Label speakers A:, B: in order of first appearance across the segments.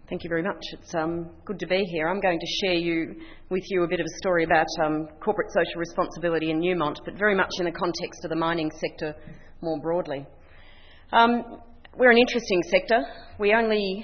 A: Thank you very much. It's good to be here. I'm going to share with you a bit of a story about corporate social responsibility in Newmont, but very much in the context of the mining sector more broadly. We're an interesting sector. We're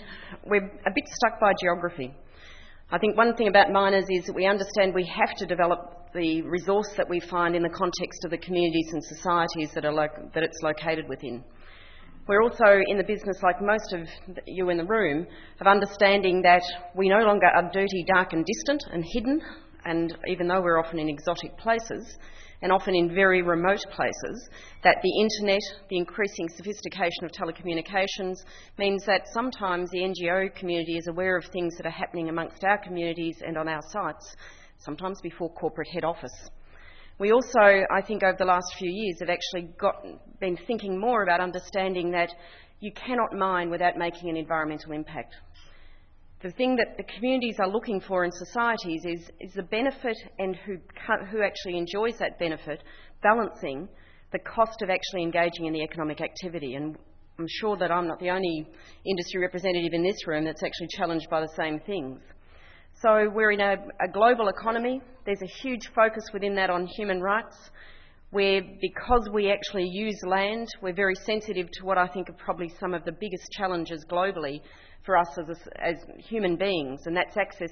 A: a bit stuck by geography. I think one thing about miners is that we understand we have to develop the resource that we find in the context of the communities and societies that it's located within. We're also in the business, like most of you in the room, of understanding that we no longer are dirty, dark and distant and hidden, and even though we're often in exotic places and often in very remote places, that the internet, the increasing sophistication of telecommunications means that sometimes the NGO community is aware of things that are happening amongst our communities and on our sites, sometimes before corporate head office. We also, I think, over the last few years have actually been thinking more about understanding that you cannot mine without making an environmental impact. The thing that the communities are looking for in societies is the benefit and who actually enjoys that benefit, balancing the cost of actually engaging in the economic activity. And I'm sure that I'm not the only industry representative in this room that's actually challenged by the same things. So we're in a global economy. There's a huge focus within that on human rights, where because we actually use land, we're very sensitive to what I think are probably some of the biggest challenges globally for us as human beings, and that's access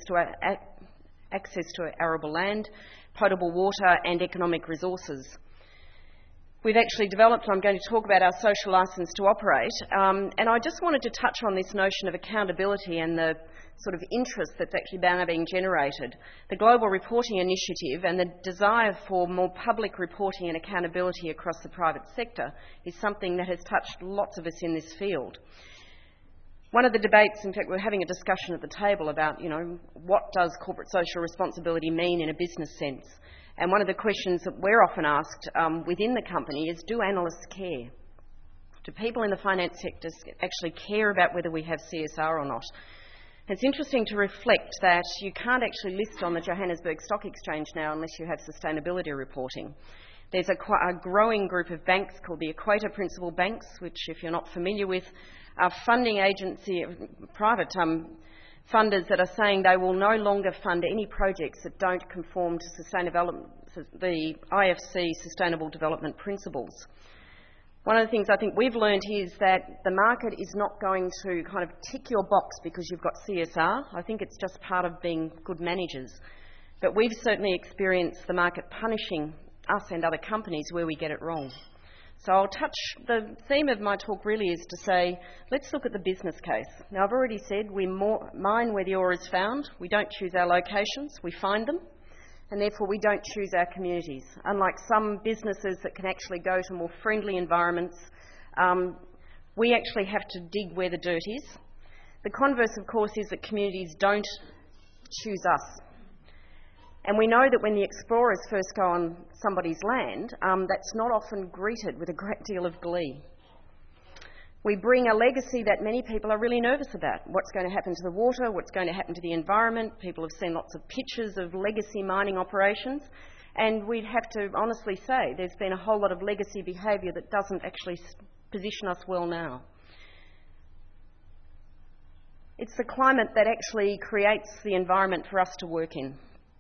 A: to arable land, potable water and economic resources. We've actually developed, I'm going to talk about our social licence to operate, and I just wanted to touch on this notion of accountability and the sort of interest that's actually now being generated. The Global Reporting Initiative and the desire for more public reporting and accountability across the private sector is something that has touched lots of us in this field. One of the debates, in fact, we're having a discussion at the table about, what does corporate social responsibility mean in a business sense? And one of the questions that we're often asked within the company is, do analysts care? Do people in the finance sector actually care about whether we have CSR or not? It's interesting to reflect that you can't actually list on the Johannesburg Stock Exchange now unless you have sustainability reporting. There's a growing group of banks called the Equator Principal Banks, which, if you're not familiar with, are funding agency, private funders that are saying they will no longer fund any projects that don't conform to the IFC Sustainable Development Principles. One of the things I think we've learned is that the market is not going to kind of tick your box because you've got CSR. I think it's just part of being good managers. But we've certainly experienced the market punishing us and other companies where we get it wrong. So the theme of my talk really is to say, let's look at the business case. Now, I've already said we mine where the ore is found. We don't choose our locations, we find them. And therefore we don't choose our communities. Unlike some businesses that can actually go to more friendly environments, we actually have to dig where the dirt is. The converse, of course, is that communities don't choose us. And we know that when the explorers first go on somebody's land, that's not often greeted with a great deal of glee. We bring a legacy that many people are really nervous about. What's going to happen to the water? What's going to happen to the environment? People have seen lots of pictures of legacy mining operations. And we'd have to honestly say there's been a whole lot of legacy behaviour that doesn't actually position us well now. It's the climate that actually creates the environment for us to work in.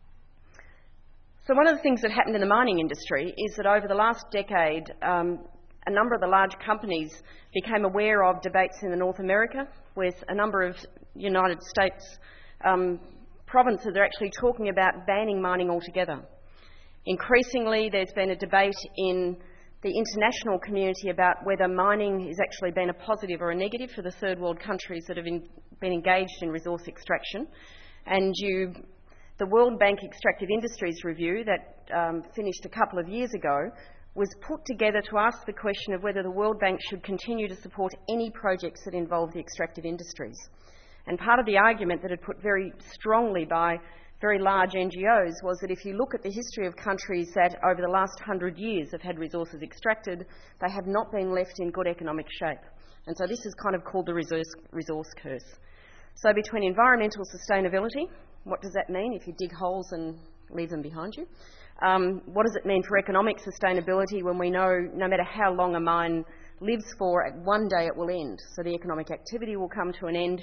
A: So one of the things that happened in the mining industry is that over the last decade, a number of the large companies became aware of debates in North America with a number of United States provinces are actually talking about banning mining altogether. Increasingly, there's been a debate in the international community about whether mining has actually been a positive or a negative for the third world countries that have been engaged in resource extraction. And the World Bank Extractive Industries Review that finished a couple of years ago was put together to ask the question of whether the World Bank should continue to support any projects that involve the extractive industries. And part of the argument that had put very strongly by very large NGOs was that if you look at the history of countries that over the last 100 years have had resources extracted, they have not been left in good economic shape. And so this is kind of called the resource curse. So between environmental sustainability, what does that mean if you dig holes and leave them behind you? What does it mean for economic sustainability when we know no matter how long a mine lives for, one day it will end, so the economic activity will come to an end?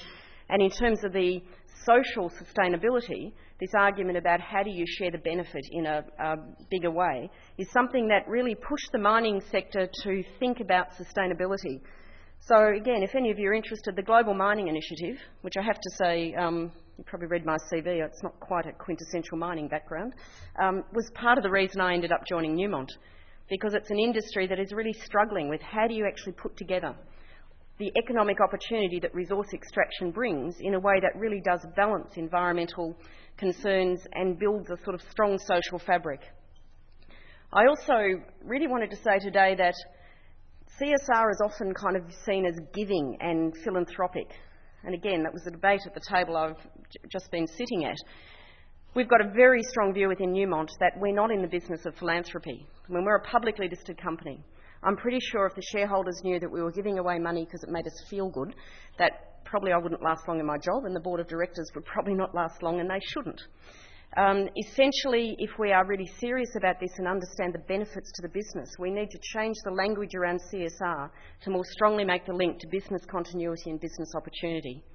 A: And in terms of the social sustainability, this argument about how do you share the benefit in a bigger way is something that really pushed the mining sector to think about sustainability. So again, if any of you are interested, the Global Mining Initiative, which I have to say, you probably read my CV, it's not quite a quintessential mining background, was part of the reason I ended up joining Newmont, because it's an industry that is really struggling with how do you actually put together the economic opportunity that resource extraction brings in a way that really does balance environmental concerns and builds a sort of strong social fabric. I also really wanted to say today that CSR is often kind of seen as giving and philanthropic. And again, that was a debate at the table I've just been sitting at. We've got a very strong view within Newmont that we're not in the business of philanthropy. I mean, we're a publicly listed company. I'm pretty sure if the shareholders knew that we were giving away money because it made us feel good, that probably I wouldn't last long in my job, and the board of directors would probably not last long, and they shouldn't. Essentially, if we are really serious about this and understand the benefits to the business, we need to change the language around CSR to more strongly make the link to business continuity and business opportunity.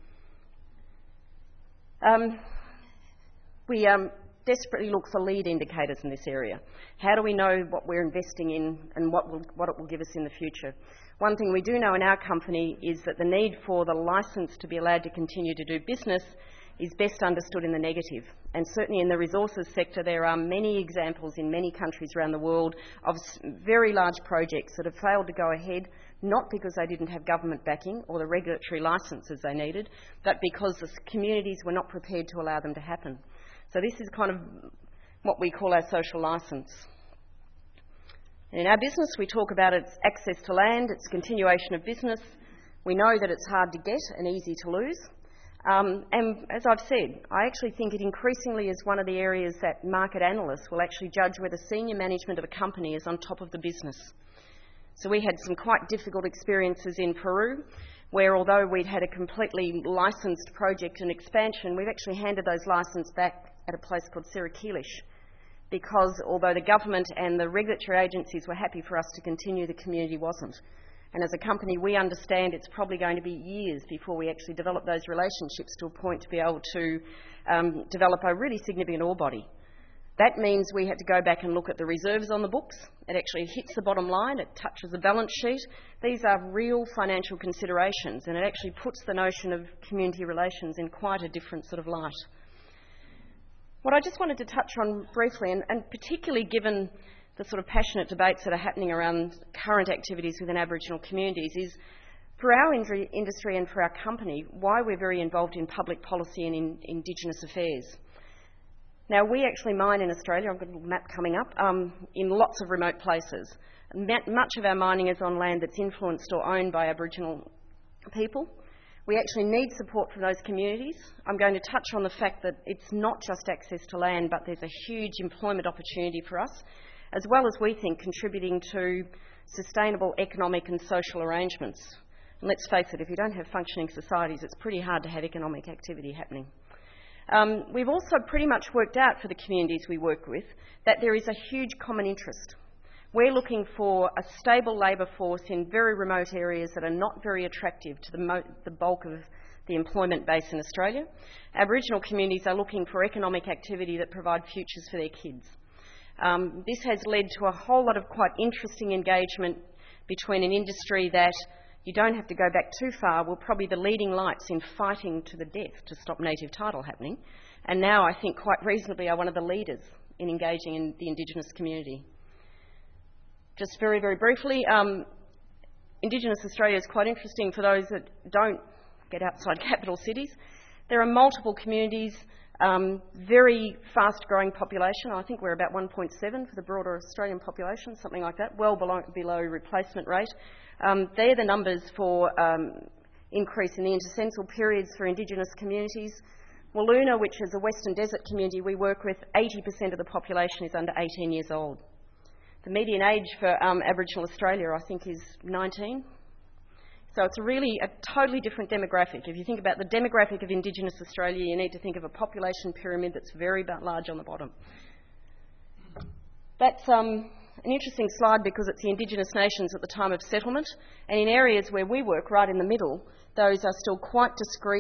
A: We desperately look for lead indicators in this area. How do we know what we're investing in and what it will give us in the future? One thing we do know in our company is that the need for the licence to be allowed to continue to do business is best understood in the negative. And certainly in the resources sector, there are many examples in many countries around the world of very large projects that have failed to go ahead, not because they didn't have government backing or the regulatory licences they needed, but because the communities were not prepared to allow them to happen. So this is kind of what we call our social licence. In our business, we talk about its access to land, its continuation of business. We know that it's hard to get and easy to lose. And as I've said, I actually think it increasingly is one of the areas that market analysts will actually judge whether senior management of a company is on top of the business. So we had some quite difficult experiences in Peru, where although we'd had a completely licensed project and expansion, we've actually handed those licenses back at a place called Siraquilish, because although the government and the regulatory agencies were happy for us to continue, the community wasn't. And as a company, we understand it's probably going to be years before we actually develop those relationships to a point to be able to develop a really significant ore body. That means we had to go back and look at the reserves on the books. It actually hits the bottom line. It touches the balance sheet. These are real financial considerations, and it actually puts the notion of community relations in quite a different sort of light. What I just wanted to touch on briefly, and particularly given the sort of passionate debates that are happening around current activities within Aboriginal communities, is for our industry and for our company, why we're very involved in public policy and in Indigenous affairs. Now, we actually mine in Australia, I've got a little map coming up, in lots of remote places. Much of our mining is on land that's influenced or owned by Aboriginal people. We actually need support from those communities. I'm going to touch on the fact that it's not just access to land, but there's a huge employment opportunity for us, as well as, we think, contributing to sustainable economic and social arrangements. And let's face it, if you don't have functioning societies, it's pretty hard to have economic activity happening. We've also pretty much worked out for the communities we work with that there is a huge common interest. We're looking for a stable labour force in very remote areas that are not very attractive to the bulk of the employment base in Australia. Aboriginal communities are looking for economic activity that provide futures for their kids. This has led to a whole lot of quite interesting engagement between an industry that, you don't have to go back too far, were probably the leading lights in fighting to the death to stop native title happening, and now I think quite reasonably are one of the leaders in engaging in the Indigenous community. Just very, very briefly, Indigenous Australia is quite interesting for those that don't get outside capital cities. There are multiple communities, very fast-growing population. I think we're about 1.7 for the broader Australian population, something like that, well below replacement rate. They're the numbers for increase in the intercensal periods for Indigenous communities. Wiluna, which is a Western Desert community we work with, 80% of the population is under 18 years old. The median age for Aboriginal Australia, I think, is 19. So it's really a totally different demographic. If you think about the demographic of Indigenous Australia, you need to think of a population pyramid that's very large on the bottom. That's an interesting slide because it's the Indigenous nations at the time of settlement, and in areas where we work, right in the middle, those are still quite discrete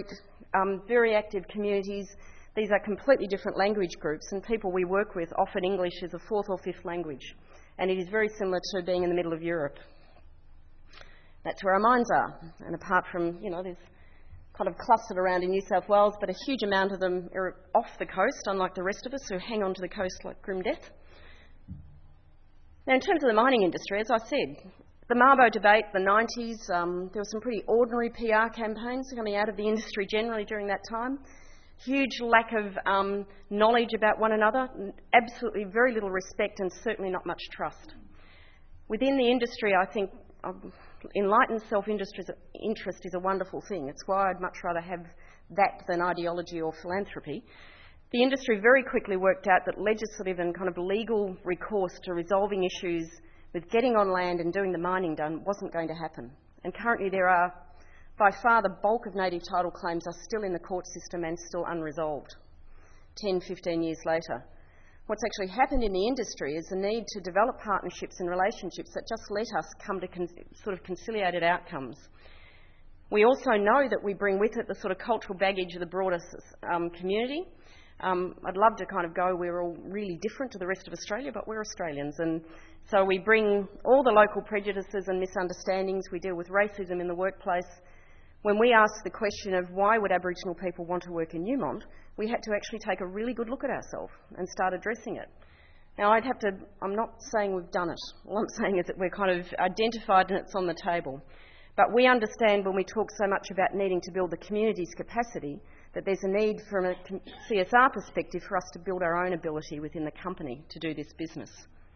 A: very active communities. These are completely different language groups, and people we work with often English is a fourth or fifth language, and it is very similar to being in the middle of Europe. That's where our mines are, and apart from, there's kind of clustered around in New South Wales, but a huge amount of them are off the coast, unlike the rest of us who hang on to the coast like grim death. Now, in terms of the mining industry, as I said, the Mabo debate, the 90s, there were some pretty ordinary PR campaigns coming out of the industry generally during that time. Huge lack of knowledge about one another, absolutely very little respect, and certainly not much trust. Within the industry, I think enlightened self-interest is a wonderful thing. It's why I'd much rather have that than ideology or philanthropy. The industry very quickly worked out that legislative and kind of legal recourse to resolving issues with getting on land and doing the mining done wasn't going to happen. And currently there are, by far the bulk of native title claims are still in the court system and still unresolved, 10, 15 years later. What's actually happened in the industry is the need to develop partnerships and relationships that just let us come to sort of conciliated outcomes. We also know that we bring with it the sort of cultural baggage of the broader community. I'd love to kind of go, we're all really different to the rest of Australia, but we're Australians. And so we bring all the local prejudices and misunderstandings. We deal with racism in the workplace. When we ask the question of why would Aboriginal people want to work in Newmont, we had to actually take a really good look at ourselves and start addressing it. Now, I'm not saying we've done it. All I'm saying is that we're kind of identified and it's on the table. But we understand when we talk so much about needing to build the community's capacity, that there's a need from a CSR perspective for us to build our own ability within the company to do this business.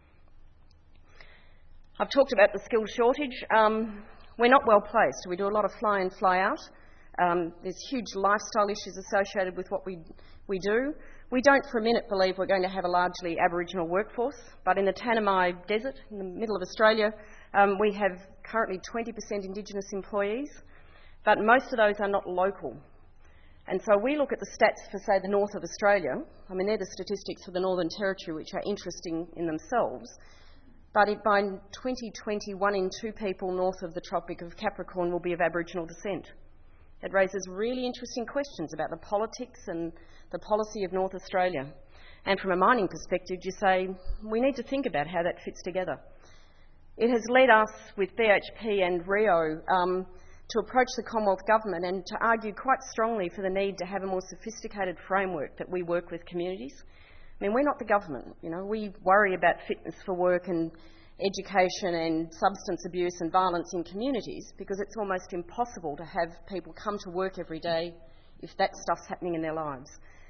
A: I've talked about the skills shortage. We're not well placed. We do a lot of fly in, fly out. There's huge lifestyle issues associated with what we do. We don't for a minute believe we're going to have a largely Aboriginal workforce, but in the Tanami Desert, in the middle of Australia, we have currently 20% Indigenous employees, but most of those are not local. And so we look at the stats for, say, the north of Australia. I mean, they're the statistics for the Northern Territory, which are interesting in themselves. But by 2020, 1 in 2 people north of the Tropic of Capricorn will be of Aboriginal descent. It raises really interesting questions about the politics and the policy of North Australia. And from a mining perspective, you say, we need to think about how that fits together. It has led us with BHP and Rio to approach the Commonwealth Government and to argue quite strongly for the need to have a more sophisticated framework that we work with communities. I mean, we're not the government, we worry about fitness for work and education and substance abuse and violence in communities because it's almost impossible to have people come to work every day if that stuff's happening in their lives.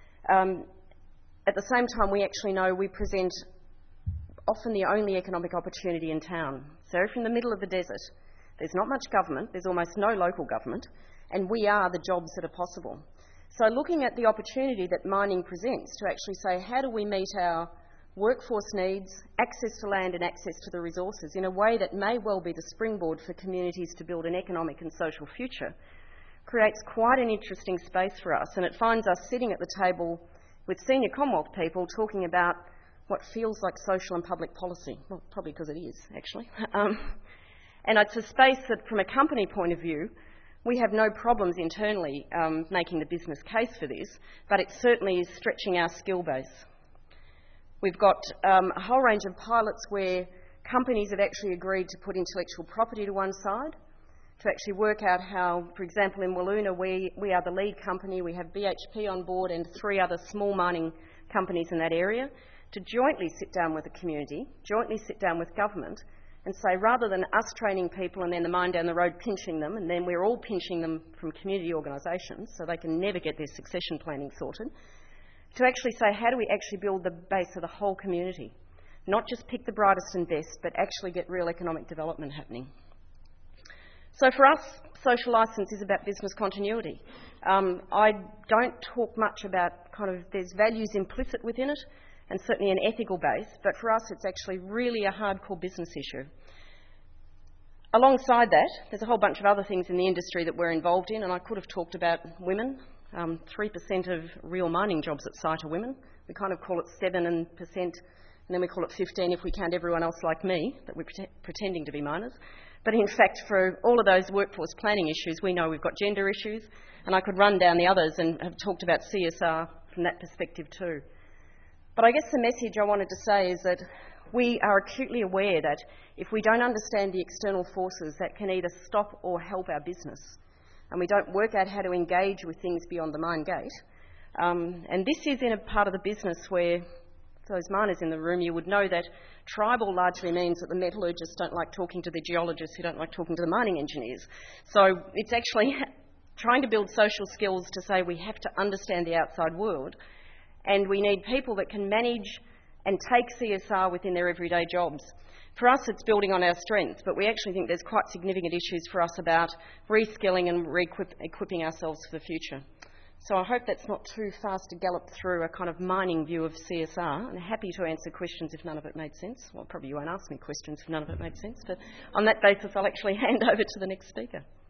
A: At the same time, we actually know we present often the only economic opportunity in town. So if you're in the middle of the desert, there's not much government, there's almost no local government, and we are the jobs that are possible. So looking at the opportunity that mining presents to actually say, how do we meet our workforce needs, access to land and access to the resources in a way that may well be the springboard for communities to build an economic and social future, creates quite an interesting space for us. And it finds us sitting at the table with senior Commonwealth people talking about what feels like social and public policy. Well, probably because it is, actually. And it's a space that, from a company point of view, we have no problems internally making the business case for this, but it certainly is stretching our skill base. We've got a whole range of pilots where companies have actually agreed to put intellectual property to one side, to actually work out how, for example, in Wiluna, we are the lead company, we have BHP on board and 3 other small mining companies in that area, to jointly sit down with the community, jointly sit down with government, and say, rather than us training people and then the mine down the road pinching them, and then we're all pinching them from community organisations so they can never get their succession planning sorted, to actually say, how do we actually build the base of the whole community? Not just pick the brightest and best, but actually get real economic development happening. So for us, social licence is about business continuity. I don't talk much about there's values implicit within it, and certainly an ethical base, but for us it's actually really a hardcore business issue. Alongside that, there's a whole bunch of other things in the industry that we're involved in, and I could have talked about women. 3% of real mining jobs at site are women. We kind of call it 7%, and then we call it 15% if we count everyone else like me, that we're pretending to be miners. But in fact, for all of those workforce planning issues, we know we've got gender issues, and I could run down the others and have talked about CSR from that perspective too. But I guess the message I wanted to say is that we are acutely aware that if we don't understand the external forces that can either stop or help our business, and we don't work out how to engage with things beyond the mine gate, and this is in a part of the business where, for those miners in the room, you would know that tribal largely means that the metallurgists don't like talking to the geologists who don't like talking to the mining engineers. So it's actually trying to build social skills to say we have to understand the outside world, and we need people that can manage and take CSR within their everyday jobs. For us, it's building on our strengths, but we actually think there's quite significant issues for us about reskilling and equipping ourselves for the future. So I hope that's not too fast to gallop through a kind of mining view of CSR. I'm happy to answer questions if none of it made sense. Well, probably you won't ask me questions if none of it made sense, but on that basis, I'll actually hand over to the next speaker.